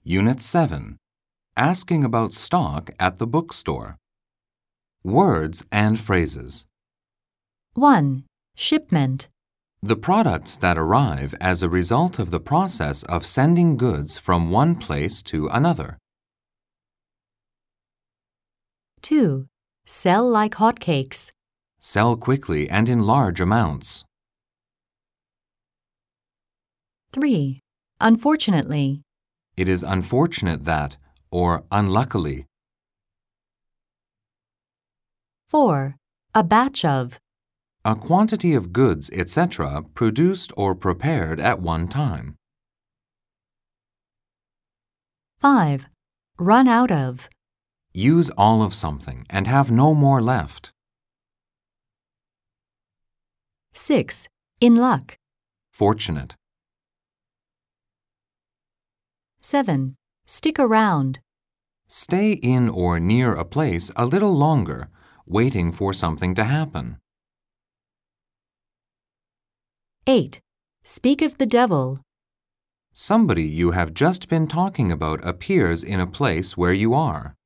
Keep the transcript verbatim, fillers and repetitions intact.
Unit seven. Asking about stock at the bookstore. Words and phrases. one. Shipment. The products that arrive as a result of the process of sending goods from one place to another. two. Sell like hotcakes. Sell quickly and in large amounts. three. Unfortunately. It is unfortunate that, or unluckily. four. A batch of. A quantity of goods, et cetera, produced or prepared at one time. five. Run out of. Use all of something and have no more left. six. In luck. Fortunate. seven. Stick around. Stay in or near a place a little longer, waiting for something to happen. eight. Speak of the devil. Somebody you have just been talking about appears in a place where you are.